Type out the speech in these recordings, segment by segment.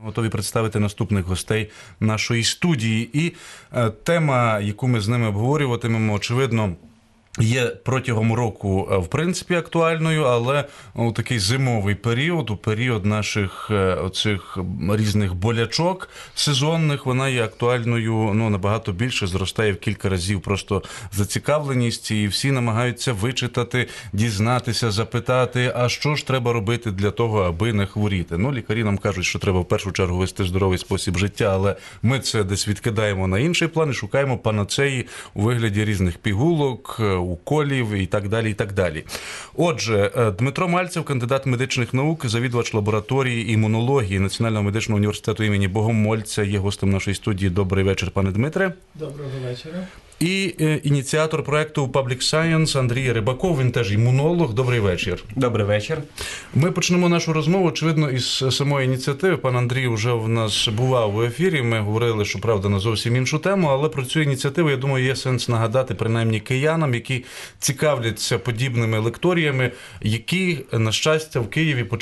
Готові представити наступних гостей нашої студії. І тема, яку ми з ними обговорюватимемо, очевидно, є протягом року, в принципі, актуальною, але у такий зимовий період, у період наших оцих різних болячок сезонних, вона є актуальною набагато більше, зростає в кілька разів просто зацікавленість, і всі намагаються вичитати, дізнатися, запитати, а що ж треба робити для того, аби не хворіти. Лікарі нам кажуть, що треба в першу чергу вести здоровий спосіб життя, але ми це десь відкидаємо на інший план і шукаємо панацеї у вигляді різних пігулок, уколів і так далі, і так далі. Отже, Дмитро Мальцев, кандидат медичних наук, завідувач лабораторії імунології Національного медичного університету імені Богомольця, є гостем нашої студії. Добрий вечір, пане Дмитре. Доброго вечора. І ініціатор проєкту Public Science Андрій Рибаков, він теж імунолог. Добрий вечір. Добрий вечір. Ми почнемо нашу розмову, очевидно, із самої ініціативи. Пан Андрій вже в нас бував у ефірі, ми говорили, що, правда, на зовсім іншу тему, але про цю ініціативу, я думаю, є сенс нагадати принаймні киянам, які цікавляться подібними лекторіями, які, на щастя, в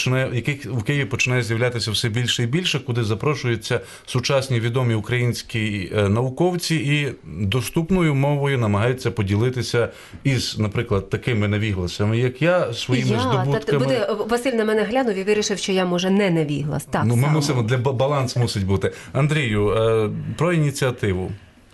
Києві починає з'являтися все більше і більше, куди запрошуються сучасні відомі українські науковці і доступною мовою намагаються поділитися із, наприклад, такими навігласами, як я, своїми здобутками. Василь на мене глянув і вирішив, що я, може, не навіглас. Так, ми мусимо, баланс мусить бути. Андрію, про ініціативу.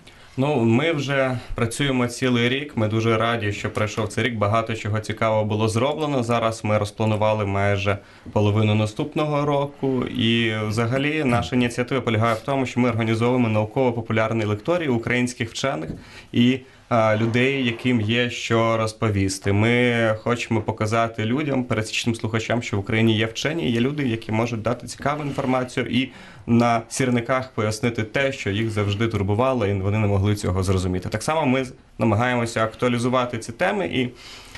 Ми вже працюємо цілий рік. Ми дуже раді, що пройшов цей рік. Багато чого цікавого було зроблено. Зараз ми розпланували майже половину наступного року. І взагалі наша ініціатива полягає в тому, що ми організовуємо науково-популярні лекторії українських вчених і людей, яким є що розповісти. Ми хочемо показати людям, пересічним слухачам, що в Україні є вчені, є люди, які можуть дати цікаву інформацію і на сірниках пояснити те, що їх завжди турбувало, і вони не могли цього зрозуміти. Так само ми намагаємося актуалізувати ці теми і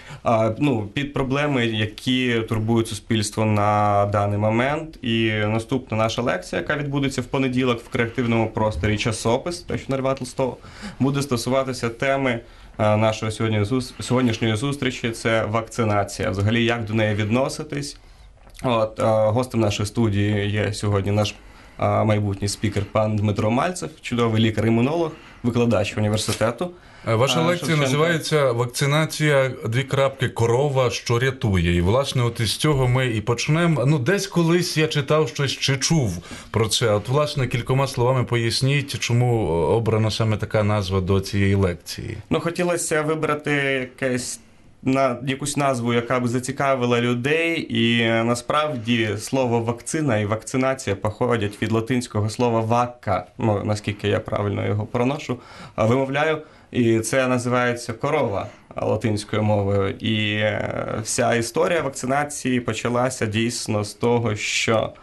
під проблеми, які турбують суспільство на даний момент. І наступна наша лекція, яка відбудеться в понеділок в креативному просторі «Часопис», те, що на Льва Толстого, буде стосуватися теми нашої сьогоднішньої зустрічі – це вакцинація. Взагалі, як до неї відноситись. Гостем нашої студії є сьогодні наш майбутній спікер пан Дмитро Мальцев, чудовий лікар-імунолог, викладач університету. Ваша лекція називається «Вакцинація, корова, що рятує». І, власне, от із цього ми і почнемо. Десь колись я читав щось чи чув про це. От, власне, кількома словами поясніть, чому обрана саме така назва до цієї лекції. Хотілося вибрати якусь назву, яка б зацікавила людей, і насправді слово «вакцина» і «вакцинація» походять від латинського слова «вакка», наскільки я правильно його вимовляю, і це називається корова латинською мовою. І вся історія вакцинації почалася дійсно з того, що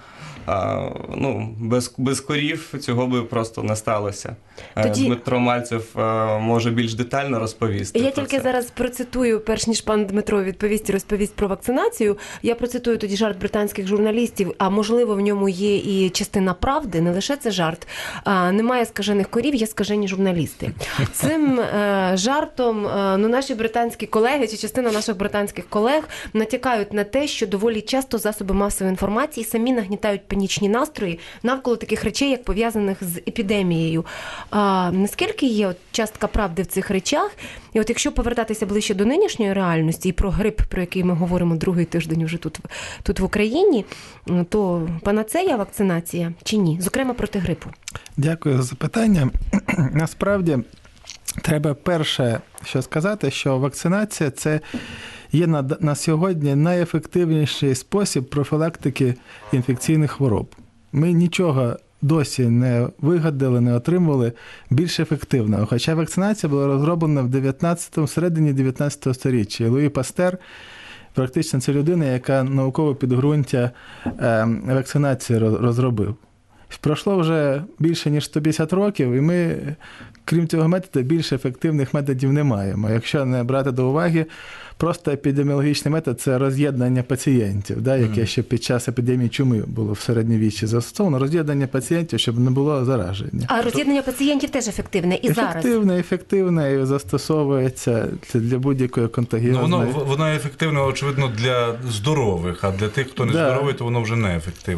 без корів цього би просто не сталося. Дмитро Мальцев може більш детально розповісти. Я тільки зараз процитую, перш ніж пан Дмитро відповість і розповість про вакцинацію, я процитую тоді жарт британських журналістів, а можливо в ньому є і частина правди, не лише це жарт. Немає скажених корів, є скажені журналісти. Цим жартом наші британські колеги, чи частина наших британських колег натякають на те, що доволі часто засоби масової інформації самі нагнітають панічні настрої навколо таких речей, як пов'язаних з епідемією. Наскільки є частка правди в цих речах? І от якщо повертатися ближче до нинішньої реальності і про грип, про який ми говоримо другий тиждень вже тут в Україні, то панацея вакцинація чи ні? Зокрема, проти грипу. Дякую за запитання. Насправді, треба перше, що сказати, що вакцинація – це є на сьогодні найефективніший спосіб профілактики інфекційних хвороб. Ми нічого досі не вигадали, не отримували більш ефективного. Хоча вакцинація була розроблена в середині 19 століття. І Луї Пастер, практично це людина, яка наукове підґрунтя вакцинації розробив. Пройшло вже більше, ніж 150 років, і ми, крім цього методу, більш ефективних методів не маємо. Якщо не брати до уваги, просто епідеміологічний метод – це роз'єднання пацієнтів, яке ще під час епідемії чуми було в середньовіччі застосовано. Роз'єднання пацієнтів, щоб не було зараження. А роз'єднання пацієнтів теж ефективне і зараз? Ефективне і застосовується для будь-якої контагіозної. Воно ефективне, очевидно, для здорових, а для тих, хто не здоровий, то воно вже не ефективне.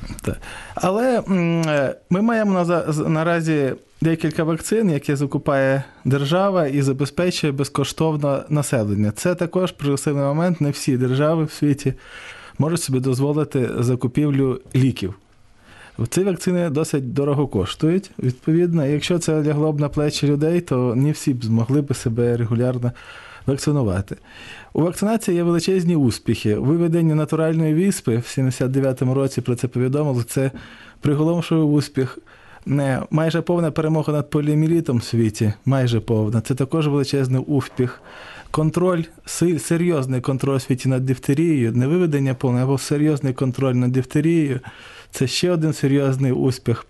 Так. Але ми маємо наразі декілька вакцин, які закупає держава і забезпечує безкоштовно населення. Це також прогресивний момент. Не всі держави в світі можуть собі дозволити закупівлю ліків. Ці вакцини досить дорого коштують, відповідно. Якщо це лягло б на плечі людей, то не всі б змогли б себе регулярно вакцинувати. У вакцинації є величезні успіхи. Виведення натуральної віспи в 79-му році про це повідомили. Це приголомшує успіх. Майже повна перемога над поліомієлітом в світі. Майже повна. Це також величезний успіх. Контроль, серйозний контроль у світі над дифтерією, не виведення повне, або серйозний контроль над дифтерією. Це ще один серйозний успіх.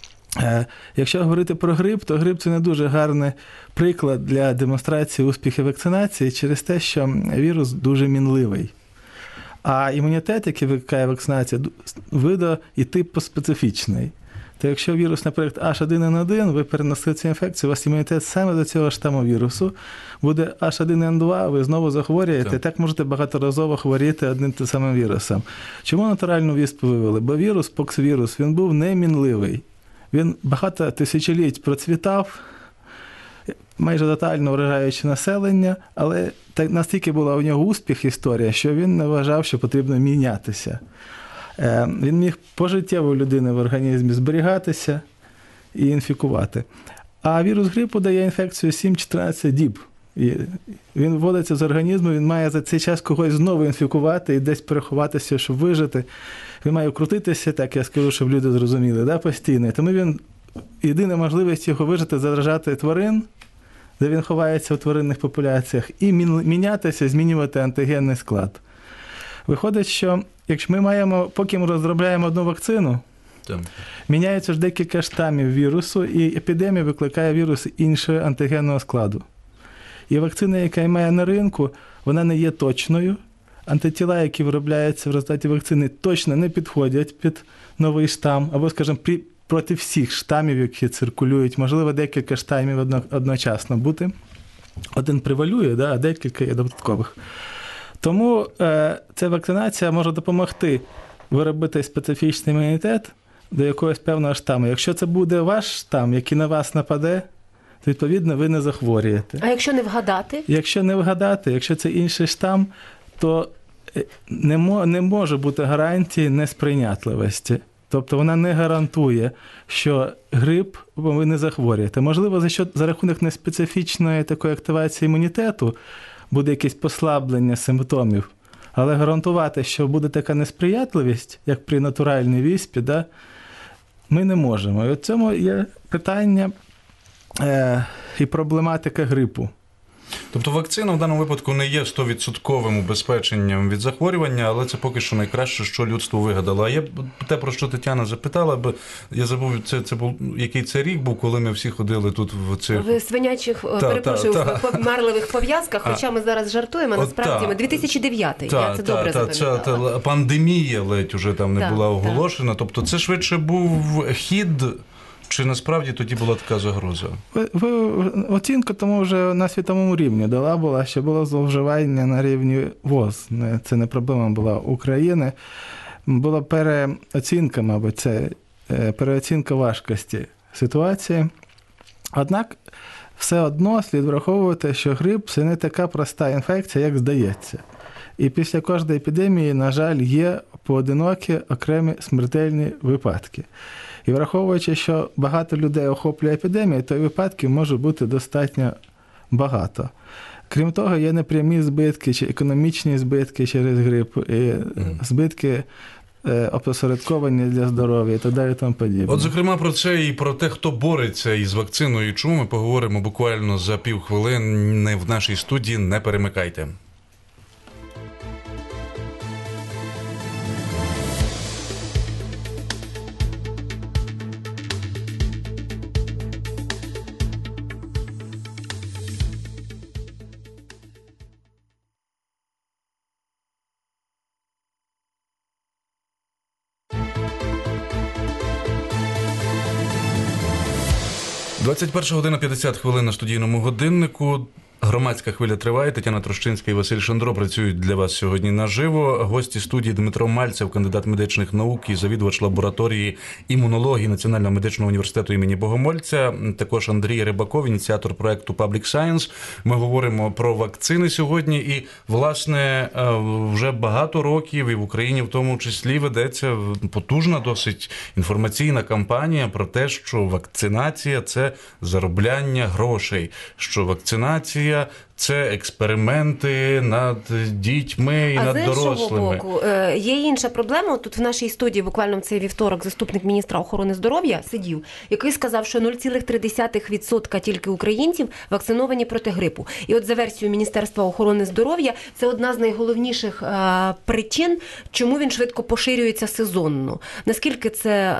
Якщо говорити про грип, то грип – це не дуже гарний приклад для демонстрації успіхів вакцинації через те, що вірус дуже мінливий. А імунітет, який викликає вакцинація, видо і типоспецифічний. То якщо вірус, наприклад, H1N1, ви перенесли цю інфекцію, у вас імунітет саме до цього штаму вірусу, буде H1N2, ви знову захворюєте, так можете багаторазово хворіти одним тим самим вірусом. Чому натуральну віспу вивели? Бо вірус, поксвірус, він був немінливий. Він багато тисячоліть процвітав, майже тотально вражаючи населення, але настільки була у нього успіх історія, що він не вважав, що потрібно мінятися. Він міг пожиттєво людини в організмі зберігатися і інфікувати. А вірус грипу дає інфекцію 7-14 діб. І він вводиться з організму, він має за цей час когось знову інфікувати і десь переховатися, щоб вижити. Він має крутитися, так я скажу, щоб люди зрозуміли, постійно. Тому єдина можливість його вижити – заражати тварин, де він ховається в тваринних популяціях, і мінятися, змінювати антигенний склад. Виходить, що якщо поки ми розробляємо одну вакцину, міняється ж декілька штамів вірусу, і епідемія викликає вірус іншого антигенного складу. І вакцина, яка має на ринку, вона не є точною. Антитіла, які виробляються в результаті вакцини, точно не підходять під новий штам, або, скажімо, проти всіх штамів, які циркулюють. Можливо, декілька штамів одночасно бути. Один превалює, а декілька є додаткових. Тому ця вакцинація може допомогти виробити специфічний імунітет до якогось певного штаму. Якщо це буде ваш штам, який на вас нападе, то, відповідно, ви не захворієте. А якщо не вгадати? Якщо не вгадати, якщо це інший штам, то не може бути гарантії несприйнятливості. Тобто вона не гарантує, що грип ви не захворієте. Можливо, за рахунок неспецифічної такої активації імунітету буде якесь послаблення симптомів, але гарантувати, що буде така несприятливість, як при натуральній віспі, ми не можемо. І в цьому є питання і проблематика грипу. Тобто вакцина в даному випадку не є 100% убезпеченням від захворювання, але це поки що найкраще, що людство вигадало. А я те, про що Тетяна запитала, бо я забув, це був, який це рік був, коли ми всі ходили тут в цих... В свинячих, в помарливих пов'язках, хоча ми зараз жартуємо, насправді ми 2009-й, я це добре запам'ятала. Пандемія ледь уже там не була оголошена, тобто це швидше був хід... Чи насправді тоді була така загроза? Оцінка тому вже на світовому рівні дала була, що було зловживання на рівні ВОЗ. Це не проблема була України. Була переоцінка, мабуть, це переоцінка важкості ситуації. Однак все одно слід враховувати, що грип – це не така проста інфекція, як здається. І після кожної епідемії, на жаль, є поодинокі окремі смертельні випадки. І враховуючи, що багато людей охоплює епідемію, то і випадків може бути достатньо багато. Крім того, є непрямі збитки, чи економічні збитки через грип, і збитки опосередковані для здоров'я і так далі, тому подібне. От, зокрема, про це і про те, хто бореться із вакциною, чому ми поговоримо буквально за півхвилини в нашій студії. Не перемикайте. – 21 година 50 хвилин на студійному годиннику. Громадська хвиля триває. Тетяна Трощинська і Василь Шандро працюють для вас сьогодні наживо. Гості студії: Дмитро Мальцев, кандидат медичних наук і завідувач лабораторії імунології Національного медичного університету імені Богомольця. Також Андрій Рибаков, ініціатор проекту Public Science. Ми говоримо про вакцини сьогодні. І, власне, вже багато років, і в Україні в тому числі, ведеться потужна досить інформаційна кампанія про те, що вакцинація – це заробляння грошей, що вакцинація – це експерименти над дітьми і над дорослими. А з іншого боку, є інша проблема. Тут в нашій студії буквально в цей вівторок заступник міністра охорони здоров'я сидів, який сказав, що 0,3% тільки українців вакциновані проти грипу. І от за версією Міністерства охорони здоров'я, це одна з найголовніших причин, чому він швидко поширюється сезонно. Наскільки це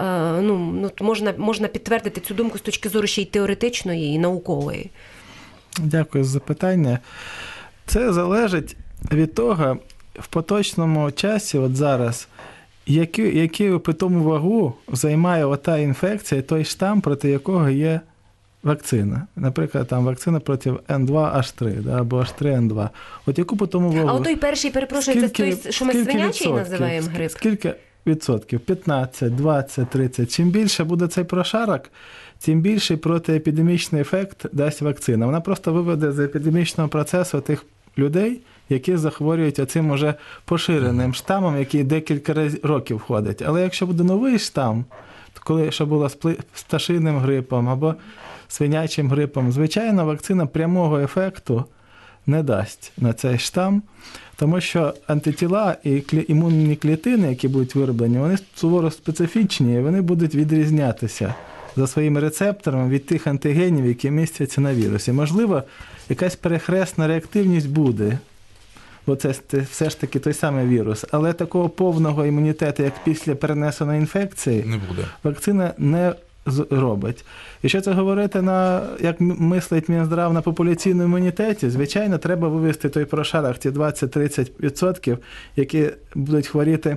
можна підтвердити цю думку з точки зору ще й теоретичної, і наукової? Дякую за запитання. Це залежить від того, в поточному часі, от зараз, яку питому вагу займає ота інфекція, той штам, проти якого є вакцина. Наприклад, там вакцина проти N2H3, або H3N2. От яку питому вагу? А от той перший, перепрошую, це той, що ми свинячий називаємо грип? Скільки відсотків? 15, 20, 30. Чим більше буде цей прошарок, тим більший протиепідемічний ефект дасть вакцина. Вона просто виведе з епідемічного процесу тих людей, які захворюють оцим уже поширеним штамом, який декілька років ходить. Але якщо буде новий штам, що було з пташиним грипом або свинячим грипом, звичайно, вакцина прямого ефекту не дасть на цей штам, тому що антитіла і імунні клітини, які будуть вироблені, вони суворо специфічні, і вони будуть відрізнятися за своїми рецепторами від тих антигенів, які містяться на вірусі. Можливо, якась перехресна реактивність буде, бо це все ж таки той самий вірус, але такого повного імунітету, як після перенесеної інфекції, не буде. Вакцина не робить. І що це говорити як мислить Мінздрав на популяційному імунітеті, звичайно, треба вивести той прошарок, ті 20-30%, які будуть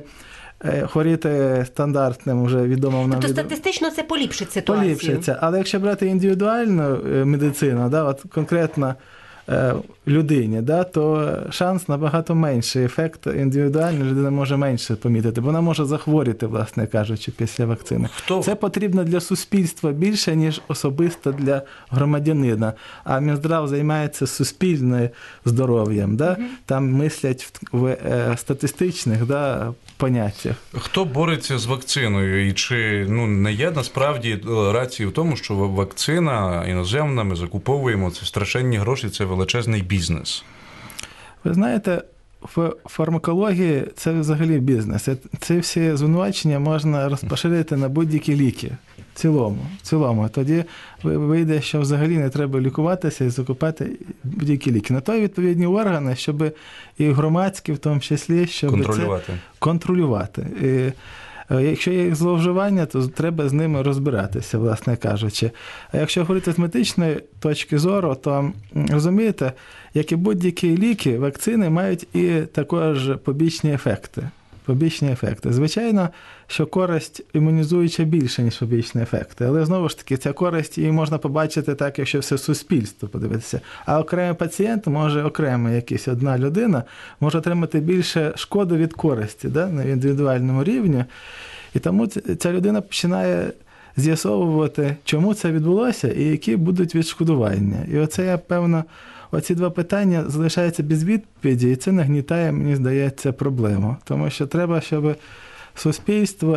хворіти стандартним, вже відомим нам. Тобто статистично це поліпшить ситуацію? Поліпшиться. Але якщо брати індивідуальну медицину, от конкретно людині, то шанс набагато менший. Ефект індивідуальний людина може менше помітити, бо вона може захворіти, власне кажучи, після вакцини. Це потрібно для суспільства більше, ніж особисто для громадянина. А Мінздрав займається суспільним здоров'ям. Там мислять в статистичних поняттях. Хто бореться з вакциною? І чи не є насправді рації в тому, що вакцина іноземна, ми закуповуємо, це страшенні гроші, це величезний бізнес? Ви знаєте, в фармакології це взагалі бізнес. Ці всі звинувачення можна розпоширити на будь-які ліки. В цілому. Тоді вийде, що взагалі не треба лікуватися і закупати будь-які ліки. На то є відповідні органи, щоб і громадські в тому числі, щоб це контролювати. І якщо є зловживання, то треба з ними розбиратися, власне кажучи. А якщо говорити з медичної точки зору, то, розумієте, як і будь-які ліки, вакцини мають і також побічні ефекти. Звичайно, що користь імунізуюча більше, ніж побічні ефекти. Але, знову ж таки, ця користь її можна побачити так, якщо все суспільство подивитися. А окремий пацієнт, може окрема якась одна людина, може отримати більше шкоди від користі на індивідуальному рівні. І тому ця людина починає з'ясовувати, чому це відбулося і які будуть відшкодування. І оце, я певно, оці два питання залишаються без відповіді, і це нагнітає, мені здається, проблему. Тому що треба, щоб суспільство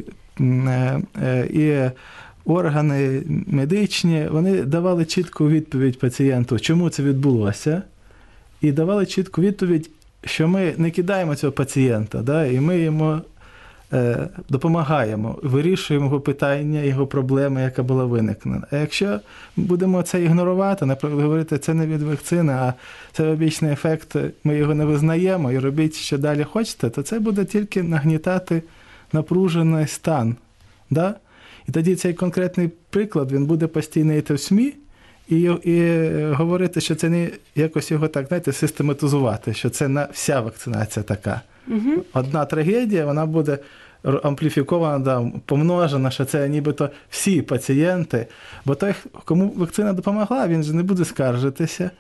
і органи медичні, вони давали чітку відповідь пацієнту, чому це відбулося, і давали чітку відповідь, що ми не кидаємо цього пацієнта, і ми йому допомагаємо, вирішуємо його питання, його проблеми, яка була виникнена. А якщо будемо це ігнорувати, наприклад, говорити, це не від вакцини, а це побічний ефект, ми його не визнаємо і робіть, що далі хочете, то це буде тільки нагнітати напружений стан. І тоді цей конкретний приклад, він буде постійно йти в СМІ, і говорити, що це не якось його так, систематизувати, що це вся вакцинація така. Одна трагедія, вона буде ампліфікована, помножена, що це нібито всі пацієнти. Бо той, кому вакцина допомогла, він же не буде скаржитися,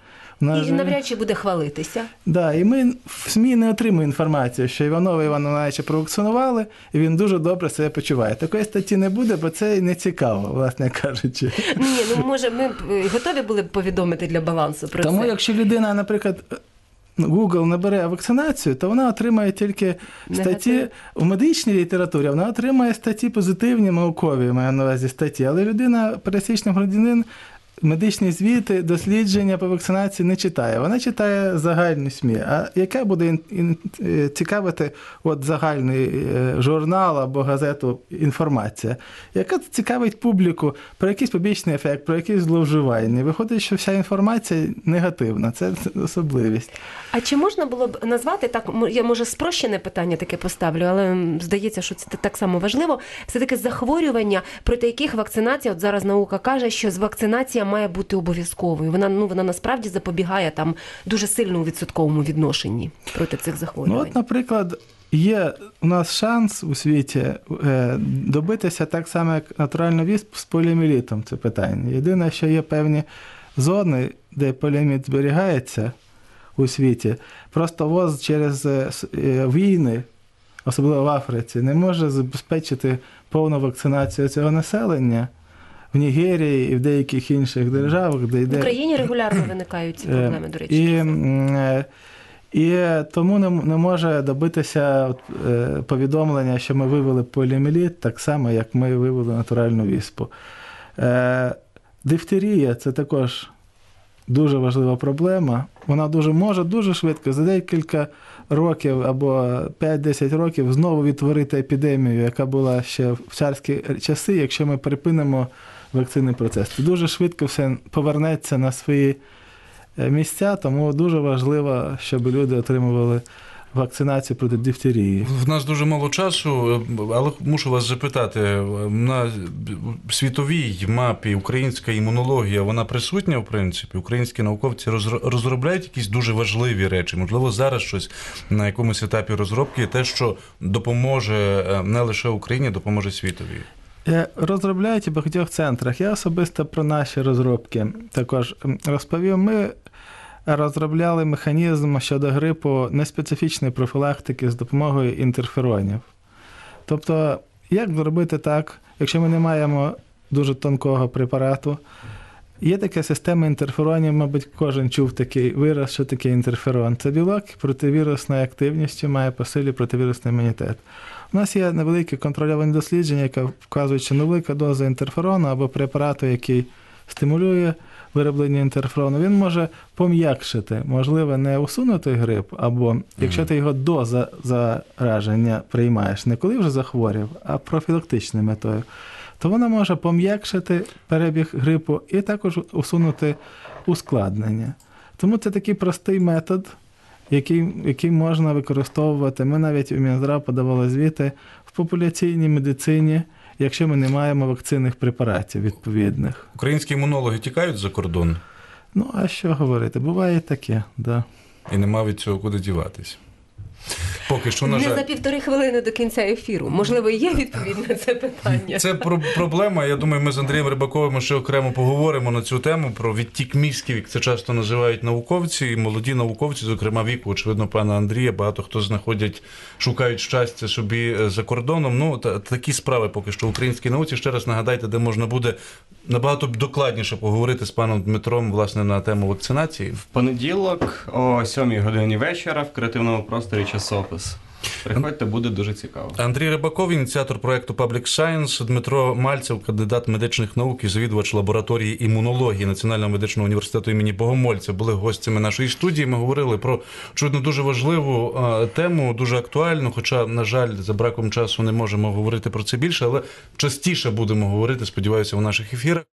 І навряд чи буде хвалитися. Да, і ми в СМІ не отримуємо інформацію, що Іванова Івана Івановича провакцинували, і він дуже добре себе почуває. Такої статті не буде, бо це не цікаво, власне кажучи. Ні, може, ми готові були б повідомити для балансу про це. Тому якщо людина, наприклад, Google набере вакцинацію, то вона отримає тільки статті в медичній літературі, вона отримає статті позитивні, наукові, маю на увазі статті, але людина, пересічний громадянин, медичні звіти, дослідження по вакцинації не читає. Вона читає загальні СМІ. А яка буде цікавити загальний журнал або газету інформація? Яка цікавить публіку про якийсь побічний ефект, про якісь зловживання? Виходить, що вся інформація негативна. Це особливість. А чи можна було б назвати, так, я, може, спрощене питання таке поставлю, але здається, що це так само важливо, все-таки захворювання, проти яких вакцинація, от зараз наука каже, що вакцинація має бути обов'язковою. Вона насправді запобігає там дуже сильно у відсотковому відношенні проти цих захворювань. Ну, от, наприклад, є у нас шанс у світі добитися так само, як натуральний вісп з поліомієлітом, це питання. Єдине, що є певні зони, де поліомієліт зберігається у світі. Просто ВОЗ через війни, особливо в Африці, не може забезпечити повну вакцинацію цього населення. В Нігерії і в деяких інших державах, де йде... В Україні регулярно виникають ці проблеми, до речі. І тому не може добитися повідомлення, що ми вивели поліомієліт, так само, як ми вивели натуральну віспу. Дифтерія – це також дуже важлива проблема. Вона може дуже швидко, за декілька років або 5-10 років знову відтворити епідемію, яка була ще в царські часи, якщо ми припинимо вакцинний процес. Це дуже швидко все повернеться на свої місця, тому дуже важливо, щоб люди отримували вакцинацію проти дифтерії. В нас дуже мало часу, але мушу вас запитати, на світовій мапі українська імунологія, вона присутня, в принципі? Українські науковці розробляють якісь дуже важливі речі? Можливо, зараз щось на якомусь етапі розробки, те, що допоможе не лише Україні, допоможе світові? Розробляють у багатьох центрах. Я особисто про наші розробки також розповів. Ми розробляли механізм щодо грипу неспецифічної профілактики з допомогою інтерферонів. Тобто, як зробити так, якщо ми не маємо дуже тонкого препарату, є така система інтерферонів, мабуть, кожен чув такий вираз, що таке інтерферон. Це білок противірусною активністю, має по силі противірусний імунітет. У нас є невеликі контрольовані дослідження, які вказують, що невелика доза інтерферону або препарату, який стимулює вироблення інтерферону, він може пом'якшити, можливо, не усунути грип, або якщо ти його до зараження приймаєш, не коли вже захворів, а профілактичною метою, то вона може пом'якшити перебіг грипу і також усунути ускладнення. Тому це такий простий метод, який можна використовувати. Ми навіть у Мінздрав подавали звіти в популяційній медицині, якщо ми не маємо вакцинних препаратів відповідних. Українські імунологи тікають за кордон? Ну, а що говорити? Буває таке, да. І нема від цього куди діватись. Поки що, на жаль... Не за 1,5 хвилини до кінця ефіру. Можливо, є відповідь на це питання? Це проблема. Я думаю, ми з Андрієм Рибаковим ще окремо поговоримо на цю тему, про відтік мізків, як це часто називають науковці, і молоді науковці, зокрема віку, очевидно, пана Андрія, багато хто шукають щастя собі за кордоном. Ну, такі справи поки що в українській науці. Ще раз нагадайте, де можна буде набагато докладніше поговорити з паном Дмитром, власне, на тему вакцинації. В понеділок о 7:00 вечора в креативному просторі «Часопис». Приходьте, буде дуже цікаво. Андрій Рибаков, ініціатор проєкту Public Science, Дмитро Мальцев, кандидат медичних наук і завідувач лабораторії імунології Національного медичного університету імені Богомольця, були гостями нашої студії. Ми говорили про, очевидно, дуже важливу тему, дуже актуальну, хоча, на жаль, за браком часу не можемо говорити про це більше, але частіше будемо говорити, сподіваюся, у наших ефірах.